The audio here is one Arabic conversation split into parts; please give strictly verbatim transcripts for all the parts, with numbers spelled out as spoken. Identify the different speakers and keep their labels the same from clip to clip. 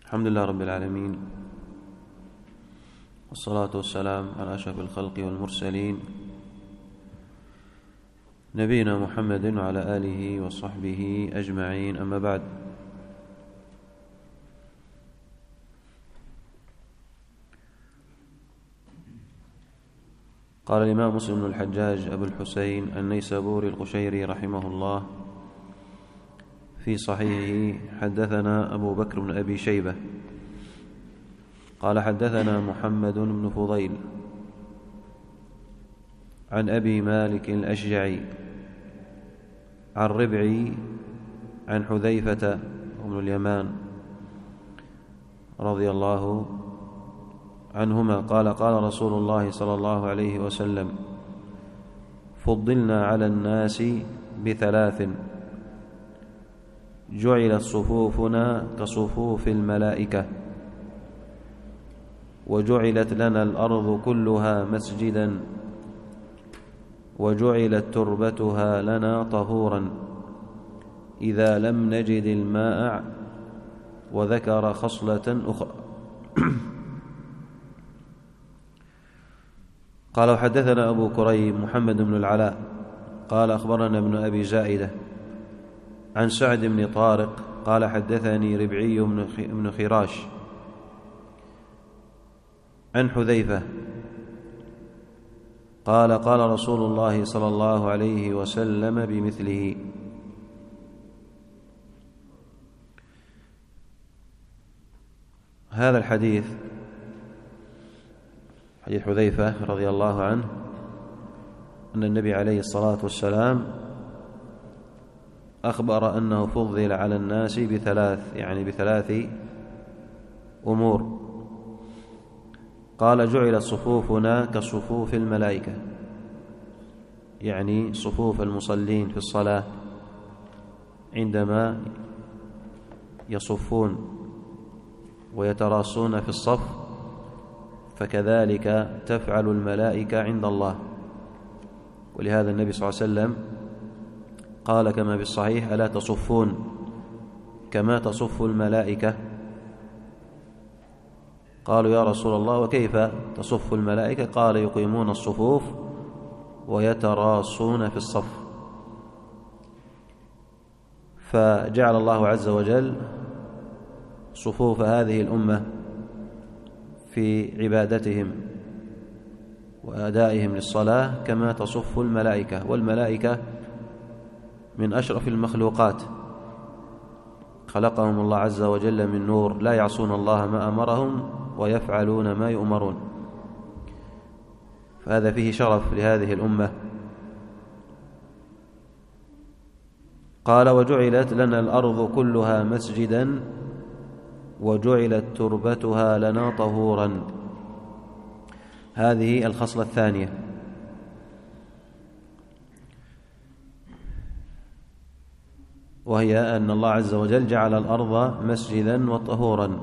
Speaker 1: الحمد لله رب العالمين، والصلاة والسلام على أشرف الخلق والمرسلين نبينا محمد وعلى آله وصحبه أجمعين، أما بعد. قال الإمام مسلم بن الحجاج أبو الحسين النيسابوري القشيري رحمه الله في صحيحه: حدثنا أبو بكر بن أبي شيبة قال حدثنا محمد بن فضيل عن أبي مالك الأشجعي عن ربعي عن حذيفة بن اليمان رضي الله عنهما قال: قال رسول الله صلى الله عليه وسلم: فضلنا على الناس بثلاث، جعلت صفوفنا كصفوف الملائكة، وجعلت لنا الأرض كلها مسجدا، وجعلت تربتها لنا طهورا إذا لم نجد الماء. وذكر خصلة أخرى. قال: وحدثنا أبو كريم محمد بن العلاء قال: أخبرنا ابن أبي زائدة عن سعد بن طارق قال: حدثني ربعي بن خراش عن حذيفة قال: قال رسول الله صلى الله عليه وسلم بمثله. هذا الحديث حديث حذيفة رضي الله عنه أن النبي عليه الصلاة والسلام أخبر أنه فضل على الناس بثلاث، يعني بثلاث أمور. قال: جعلت صفوفنا كصفوف الملائكة، يعني صفوف المصلين في الصلاة عندما يصفون ويتراصون في الصف، فكذلك تفعل الملائكة عند الله. ولهذا النبي صلى الله عليه وسلم قال كما في الصحيح: ألا تصفون كما تصف الملائكة؟ قالوا: يا رسول الله، وكيف تصف الملائكة؟ قال: يقيمون الصفوف ويتراصون في الصف. فجعل الله عز وجل صفوف هذه الأمة في عبادتهم وأدائهم للصلاة كما تصف الملائكة، والملائكة من أشرف المخلوقات، خلقهم الله عز وجل من نور، لا يعصون الله ما أمرهم ويفعلون ما يؤمرون، فهذا فيه شرف لهذه الأمة. قال: وجعلت لنا الأرض كلها مسجدا، وجعلت تربتها لنا طهورا. هذه الخصلة الثانية، وهي أن الله عز وجل جعل الأرض مسجدا وطهورا،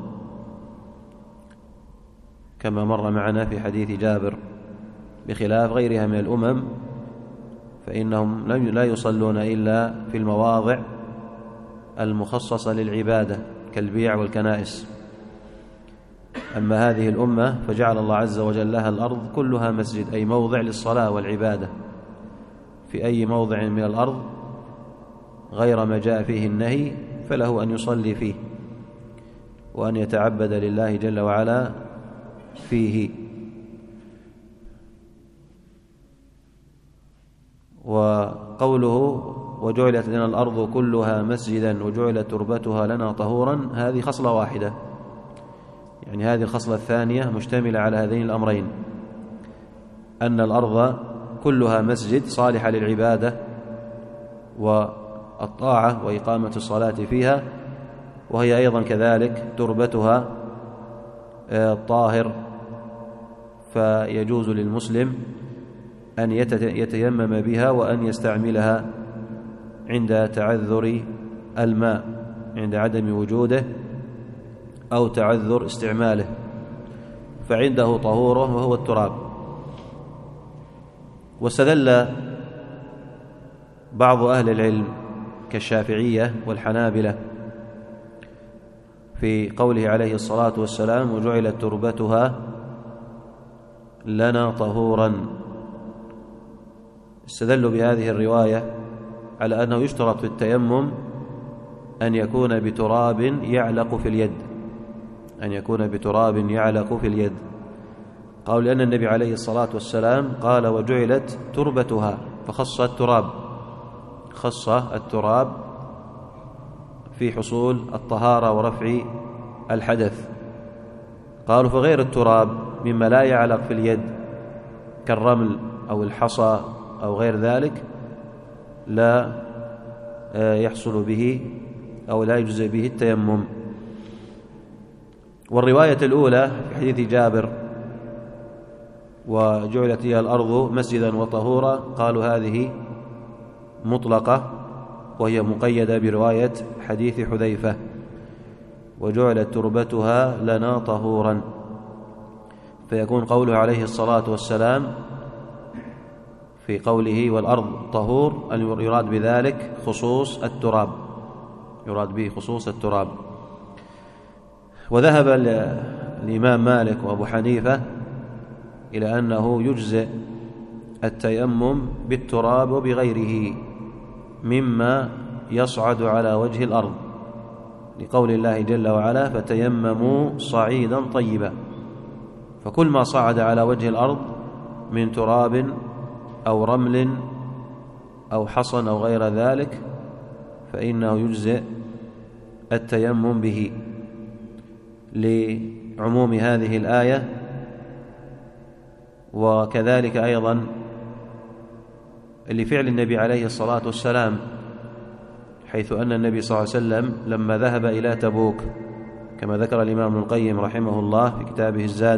Speaker 1: كما مر معنا في حديث جابر، بخلاف غيرها من الأمم فإنهم لا يصلون إلا في المواضع المخصصة للعبادة كالبيع والكنائس. أما هذه الأمة فجعل الله عز وجل لها الأرض كلها مسجد، أي موضع للصلاة والعبادة، في أي موضع من الأرض غير ما جاء فيه النهي فله أن يصلي فيه وأن يتعبد لله جل وعلا فيه. وقوله: وجعلت لنا الأرض كلها مسجدا وجعلت تربتها لنا طهورا، هذه خصلة واحدة، يعني هذه الخصلة الثانية مشتملة على هذين الأمرين: أن الأرض كلها مسجد صالحة للعبادة والطاعة وإقامة الصلاة فيها، وهي أيضا كذلك تربتها طاهر، فيجوز للمسلم أن يتيمم بها وأن يستعملها عند تعذر الماء، عند عدم وجوده أو تعذر استعماله، فعنده طهوره وهو التراب. واستدل بعض أهل العلم كالشافعية والحنابلة في قوله عليه الصلاة والسلام: وجعلت تربتها لنا طهورا. استدلوا بهذه الرواية على أنه يشترط في التيمم أن يكون بتراب يعلق في اليد، أن يكون بتراب يعلق في اليد. قالوا لأن النبي عليه الصلاة والسلام قال: وجعلت تربتها، فخص التراب، خص التراب في حصول الطهارة ورفع الحدث. قالوا: فغير التراب مما لا يعلق في اليد كالرمل أو الحصى أو غير ذلك لا يحصل به أو لا يجزئ به التيمم. والرواية الأولى في حديث جابر: وجعلت لي الأرض مسجدا وطهورا، قالوا هذه مطلقة وهي مقيدة برواية حديث حذيفة: وجعلت تربتها لنا طهورا. فيكون قوله عليه الصلاة والسلام في قوله والأرض طهور أن يراد بذلك خصوص التراب، يراد به خصوص التراب. وذهب الإمام مالك وأبو حنيفة إلى أنه يجزئ التيمم بالتراب وبغيره مما يصعد على وجه الأرض، لقول الله جل وعلا: فتيمموا صعيدا طيبا. فكل ما صعد على وجه الأرض من تراب أو رمل أو حصن أو غير ذلك فإنه يجزئ التيمم به، لعموم هذه الآية. وكذلك أيضا لفعل النبي عليه الصلاة والسلام، حيث أن النبي صلى الله عليه وسلم لما ذهب إلى تبوك كما ذكر الإمام ابن القيم رحمه الله في كتابه الزاد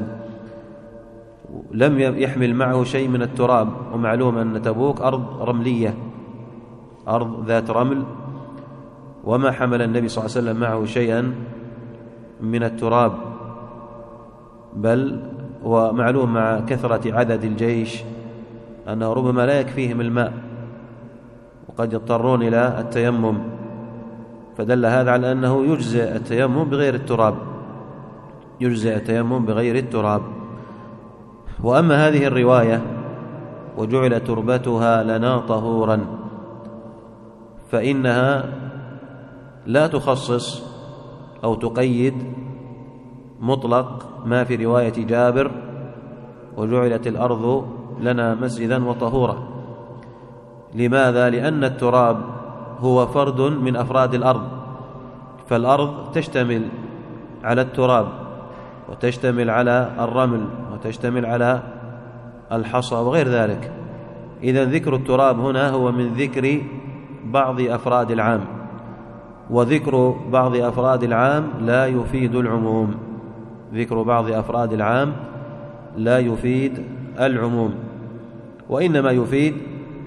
Speaker 1: لم يحمل معه شيء من التراب، ومعلوم أن تبوك أرض رملية، أرض ذات رمل، وما حمل النبي صلى الله عليه وسلم معه شيئا من التراب، بل ومعلوم مع كثرة عدد الجيش أنه ربما لا يكفيهم الماء وقد يضطرون إلى التيمم، فدل هذا على أنه يجزئ التيمم بغير التراب، يجزئ التيمم بغير التراب. وأما هذه الرواية وجعل تربتها لنا طهورا فإنها لا تخصص أو تقيد مطلق ما في رواية جابر وجعلت الأرض لنا مسجدا وطهورا. لماذا؟ لأن التراب هو فرد من أفراد الأرض، فالأرض تشتمل على التراب وتشتمل على الرمل وتشتمل على الحصى وغير ذلك. إذن ذكر التراب هنا هو من ذكر بعض أفراد العام، وذكر بعض أفراد العام لا يفيد العموم، ذكر بعض أفراد العام لا يفيد العموم، وإنما يفيد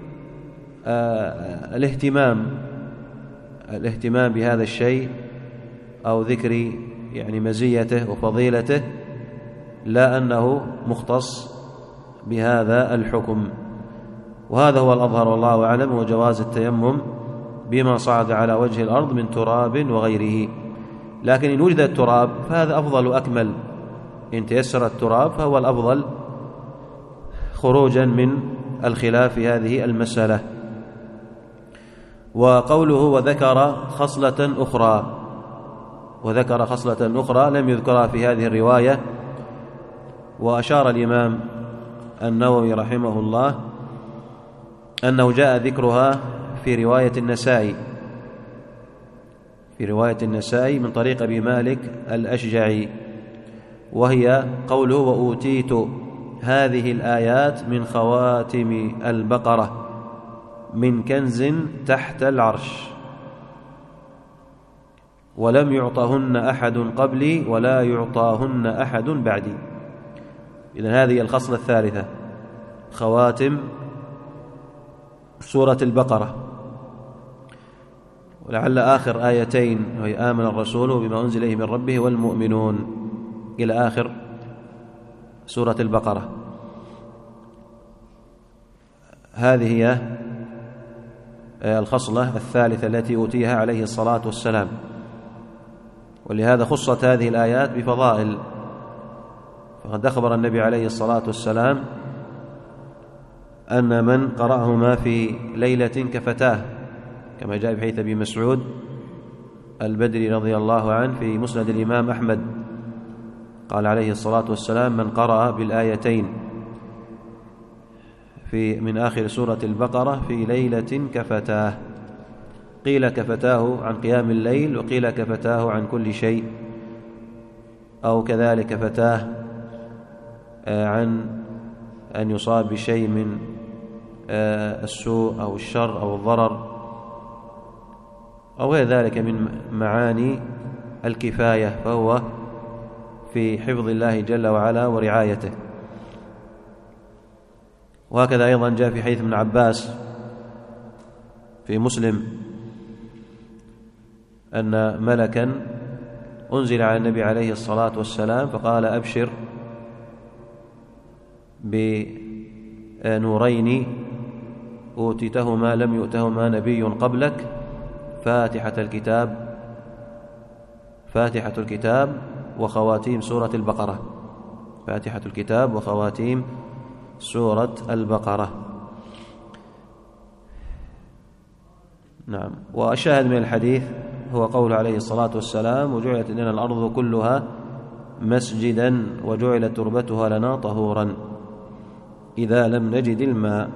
Speaker 1: آه الاهتمام الاهتمام بهذا الشيء أو ذكر يعني مزيته وفضيلته، لا أنه مختص بهذا الحكم. وهذا هو الأظهر والله أعلم، وجواز التيمم بما صعد على وجه الأرض من تراب وغيره. لكن إن وجد التراب فهذا أفضل وأكمل، إن تيسر التراب فهو الأفضل خروجا من الخلاف في هذه المسألة. وقوله وذكر خصلة أخرى، وذكر خصلة أخرى لم يذكرها في هذه الرواية. وأشار الإمام النووي رحمه الله أنه جاء ذكرها في رواية النسائي في رواية النسائي من طريق أبي مالك الأشجعي، وهي قوله وأوتيت هذه الآيات من خواتم البقرة من كنز تحت العرش ولم يعطهن أحد قبلي ولا يعطاهن أحد بعدي. إذن هذه الخصلة الثالثة، خواتم سورة البقرة. ولعل آخر آيتين وهي آمن الرسول بما أنزل إليه من ربه والمؤمنون إلى آخر سورة البقرة. هذه هي الخصلة الثالثة التي أوتيها عليه الصلاة والسلام. ولهذا خصت هذه الآيات بفضائل. فقد أخبر النبي عليه الصلاة والسلام أن من قرأهما في ليلة كفتاه، كما جاء في حديث أبي مسعود البدري رضي الله عنه في مسند الإمام أحمد، قال عليه الصلاة والسلام: من قرأ بالآيتين في من آخر سورة البقرة في ليلة كفتاه. قيل كفتاه عن قيام الليل، وقيل كفتاه عن كل شيء، أو كذلك كفتاه عن أن يصاب بشيء من السوء أو الشر أو الضرر أو غير ذلك من معاني الكفاية، فهو في حفظ الله جل وعلا ورعايته. وهكذا أيضا جاء في حديث ابن عباس في مسلم أن ملكا أنزل على النبي عليه الصلاة والسلام فقال: أبشر بنورين أوتيتهما لم يؤتهما نبي قبلك، فاتحة الكتاب فاتحة الكتاب وخواتيم سورة البقرة فاتحة الكتاب وخواتيم سورة البقرة. نعم. والشاهد من الحديث هو قول عليه الصلاة والسلام: وجعلت لنا الأرض كلها مسجدا وجعلت تربتها لنا طهورا إذا لم نجد الماء.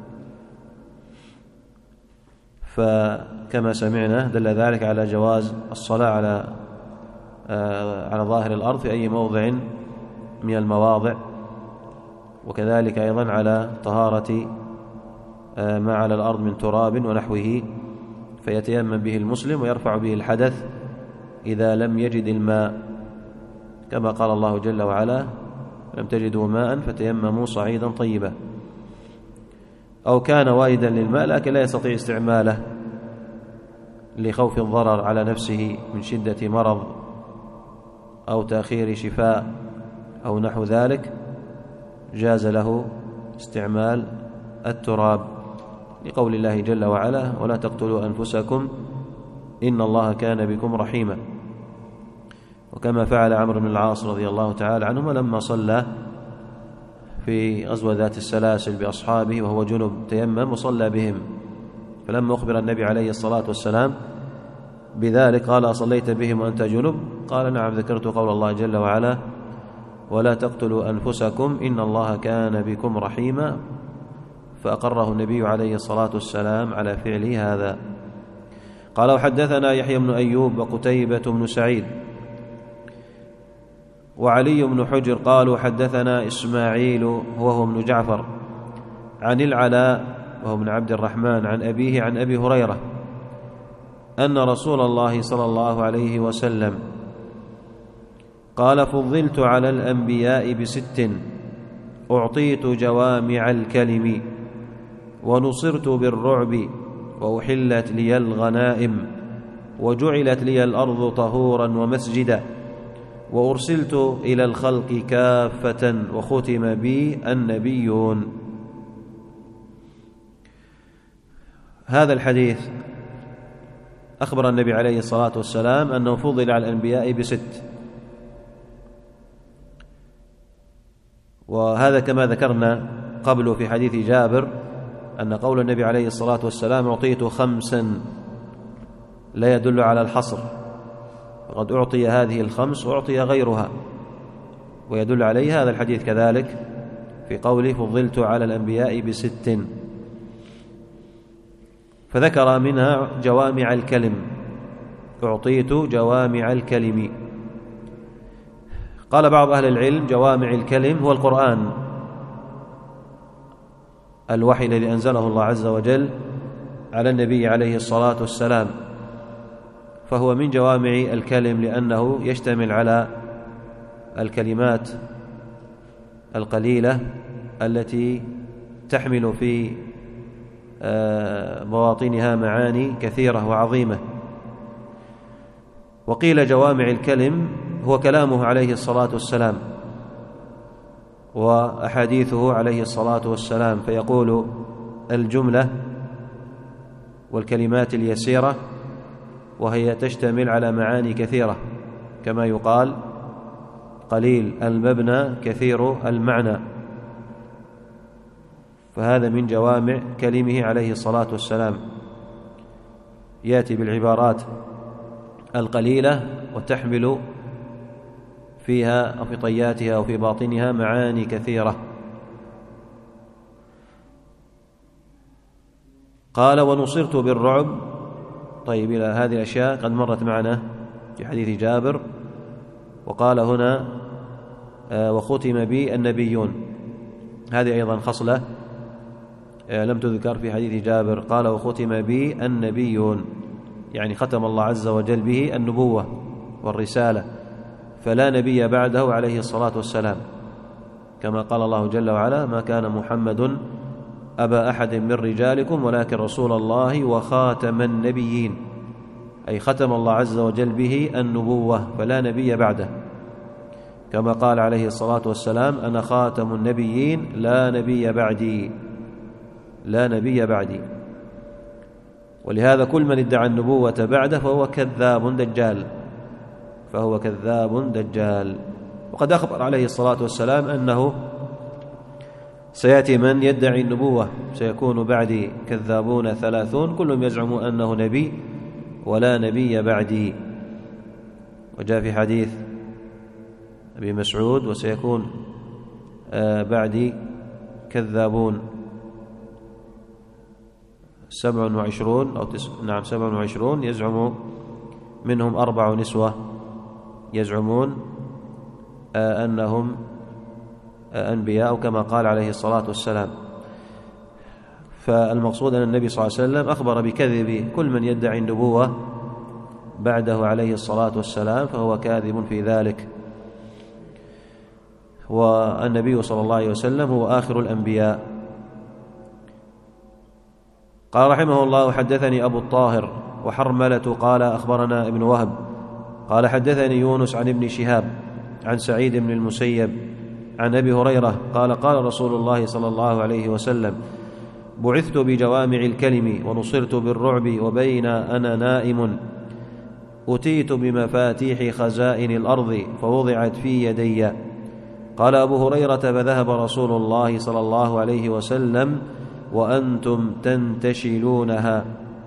Speaker 1: فكما سمعنا دل ذلك على جواز الصلاة على على ظاهر الأرض في أي موضع من المواضع، وكذلك أيضا على طهارة ما على الأرض من تراب ونحوه، فيتيمم به المسلم ويرفع به الحدث إذا لم يجد الماء، كما قال الله جل وعلا: لم تجدوا ماء فتيمموا صعيدا طيبا. أو كان واردا للماء لكن لا يستطيع استعماله لخوف الضرر على نفسه من شدة مرض أو تأخير شفاء أو نحو ذلك، جاز له استعمال التراب، لقول الله جل وعلا: ولا تقتلوا أنفسكم إن الله كان بكم رحيما. وكما فعل عمرو بن العاص رضي الله تعالى عنهما لما صلى في غزوة ذات السلاسل بأصحابه وهو جنب تيمم وصلى بهم، فلما أخبر النبي عليه الصلاة والسلام بذلك قال: أصليت بهم وأنت جنب؟ قال: نعم، ذكرت قول الله جل وعلا: ولا تقتلوا أنفسكم إن الله كان بكم رحيما، فأقره النبي عليه الصلاة والسلام على فعله هذا. قال: وحدثنا يحيى بن أيوب وقتيبة بن سعيد وعلي بن حجر قالوا: حدثنا إسماعيل وهو ابن جعفر عن العلاء وهو ابن عبد الرحمن عن أبيه عن أبي هريرة أن رسول الله صلى الله عليه وسلم قال: فضلت على الأنبياء بست، أعطيت جوامع الكلم، ونصرت بالرعب، وأحلت لي الغنائم، وجعلت لي الأرض طهورا ومسجدا، وأرسلت إلى الخلق كافة، وختم بي النبيون. هذا الحديث أخبر النبي عليه الصلاة والسلام أنه فضل على الأنبياء بست، وهذا كما ذكرنا قبل في حديث جابر أن قول النبي عليه الصلاة والسلام: أعطيت خمسا، لا يدل على الحصر، فقد أعطي هذه الخمس وأعطي غيرها، ويدل عليه هذا الحديث كذلك في قوله: فضلت على الأنبياء بست، فذكر منها جوامع الكلم، أعطيت جوامع الكلم. قال بعض أهل العلم: جوامع الكلم هو القرآن، الوحي الذي أنزله الله عز وجل على النبي عليه الصلاة والسلام، فهو من جوامع الكلم لأنه يشتمل على الكلمات القليلة التي تحمل في مواطنها معاني كثيرة وعظيمة. وقيل جوامع الكلم هو كلامه عليه الصلاة والسلام وأحاديثه عليه الصلاة والسلام، فيقول الجملة والكلمات اليسيرة وهي تشتمل على معاني كثيرة، كما يقال قليل المبنى كثير المعنى، فهذا من جوامع كلمه عليه الصلاة والسلام، يأتي بالعبارات القليلة وتحمل فيها أو في طياتها أو في باطنها معاني كثيرة. قال ونصرت بالرعب. طيب، إلى هذه الأشياء قد مرت معنا في حديث جابر. وقال هنا آه وختم بي النبيون، هذه أيضا خصلة آه لم تذكر في حديث جابر. قال وختم بي النبيون، يعني ختم الله عز وجل به النبوة والرسالة، فلا نبي بعده عليه الصلاة والسلام، كما قال الله جل وعلا ما كان محمد أبا أحد من رجالكم ولكن رسول الله وخاتم النبيين، أي ختم الله عز وجل به النبوة فلا نبي بعده، كما قال عليه الصلاة والسلام أنا خاتم النبيين لا نبي بعدي، لا نبي بعدي. ولهذا كل من ادعى النبوة بعده فهو كذاب دجال، فهو كذاب دجال. وقد أخبر عليه الصلاة والسلام أنه سيأتي من يدعي النبوة سيكون بعدي كذابون ثلاثون كلهم يزعم أنه نبي ولا نبي بعدي. وجاء في حديث أبي مسعود وسيكون بعدي كذابون سبع وعشرون أو تس... نعم سبع وعشرون يزعم منهم أربع نسوة يزعمون أنهم أنبياء كما قال عليه الصلاة والسلام. فالمقصود أن النبي صلى الله عليه وسلم أخبر بكذب كل من يدعي النبوة بعده عليه الصلاة والسلام فهو كاذب في ذلك. والنبي صلى الله عليه وسلم هو آخر الأنبياء. قال رحمه الله حدثني أبو الطاهر وحرملة قال أخبرنا ابن وهب قال حدثني يونس عن ابن شهاب عن سعيد بن المسيب عن أبي هريرة قال قال رسول الله صلى الله عليه وسلم بعثت بجوامع الكلم ونصرت بالرعب وبين أنا نائم أتيت بمفاتيح خزائن الأرض فوضعت في يدي. قال أبو هريرة فذهب رسول الله صلى الله عليه وسلم وأنتم تنتشلونها.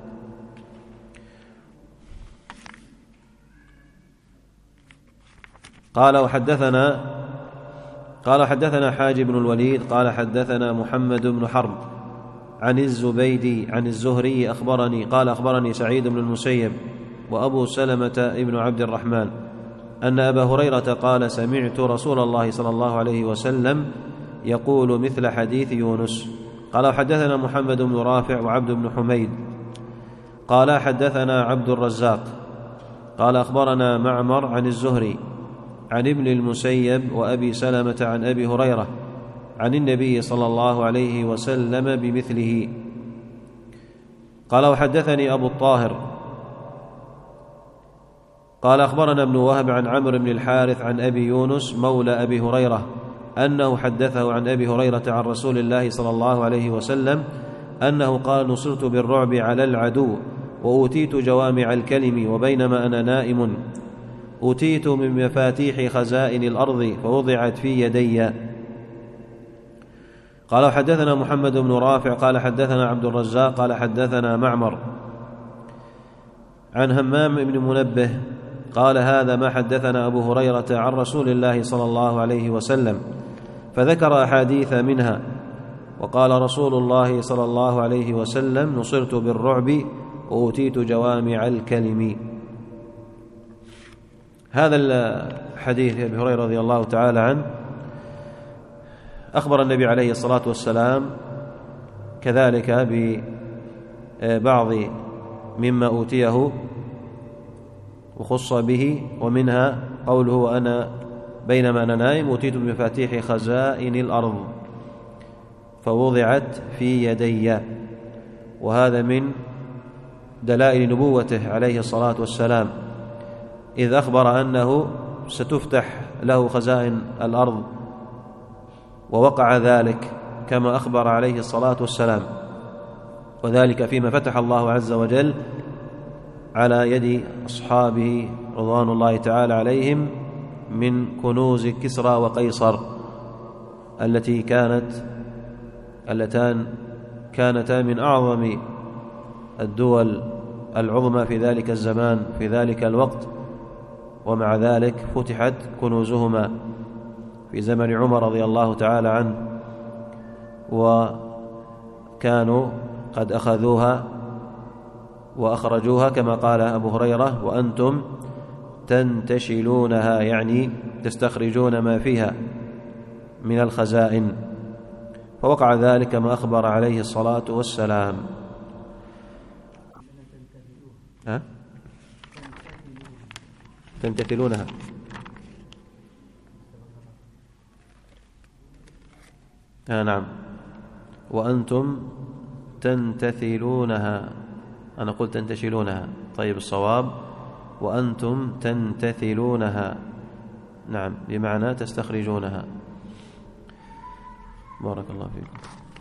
Speaker 1: قال وحدثنا قال حدثنا حاج بن الوليد قال حدثنا محمد بن حرب عن الزبيدي عن الزهري أخبرني قال أخبرني سعيد بن المسيب وأبو سلمة ابن عبد الرحمن أن أبا هريرة قال سمعت رسول الله صلى الله عليه وسلم يقول مثل حديث يونس. قال حدثنا محمد بن رافع وعبد بن حميد قال حدثنا عبد الرزاق قال أخبرنا معمر عن الزهري عن ابن المسيب وأبي سلمة عن أبي هريرة عن النبي صلى الله عليه وسلم بمثله. قال وحدثني أبو الطاهر قال أخبرنا ابن وهب عن عمرو بن الحارث عن أبي يونس مولى أبي هريرة أنه حدثه عن أبي هريرة عن رسول الله صلى الله عليه وسلم أنه قال نصرت بالرعب على العدو وأوتيت جوامع الكلم وبينما أنا نائم أوتيت من مفاتيح خزائن الأرض فوضعت في يدي. قال حدثنا محمد بن رافع قال حدثنا عبد الرزاق قال حدثنا معمر عن همام بن منبه قال هذا ما حدثنا أبو هريرة عن رسول الله صلى الله عليه وسلم فذكر أحاديث منها. وقال رسول الله صلى الله عليه وسلم نصرت بالرعب وأوتيت جوامع الكلم. هذا الحديث أبي هريرة رضي الله تعالى عنه أخبر النبي عليه الصلاة والسلام كذلك ببعض مما أوتيه وخص به، ومنها قوله أنا بينما أنا نائم أوتيت بمفاتيح خزائن الأرض فوضعت في يدي، وهذا من دلائل نبوته عليه الصلاة والسلام إذ أخبر أنه ستفتح له خزائن الأرض ووقع ذلك كما أخبر عليه الصلاة والسلام، وذلك فيما فتح الله عز وجل على يد أصحابه رضوان الله تعالى عليهم من كنوز كسرى وقيصر التي كانت اللتان كانتا من أعظم الدول العظمى في ذلك الزمان في ذلك الوقت، ومع ذلك فتحت كنوزهما في زمن عمر رضي الله تعالى عنه، وكانوا قد أخذوها وأخرجوها كما قال أبو هريرة: وأنتم تنتشلونها، يعني تستخرجون ما فيها من الخزائن. فوقع ذلك كما أخبر عليه الصلاة والسلام. ها؟ تمتثلونها. آه نعم، وأنتم تنتثلونها، أنا قلت تنتشلونها. طيب الصواب وأنتم تنتثلونها، نعم، بمعنى تستخرجونها. بارك الله فيكم.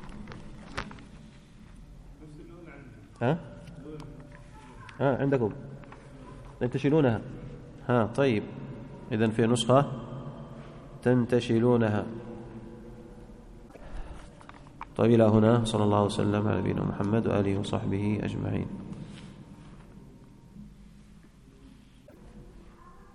Speaker 1: ها؟ ها عندكم تنتشلونها. ها طيب، إذن في نسخة تنتشلونها. طيب إلى هنا، صلى الله وسلم على نبينا محمد وآله وصحبه أجمعين.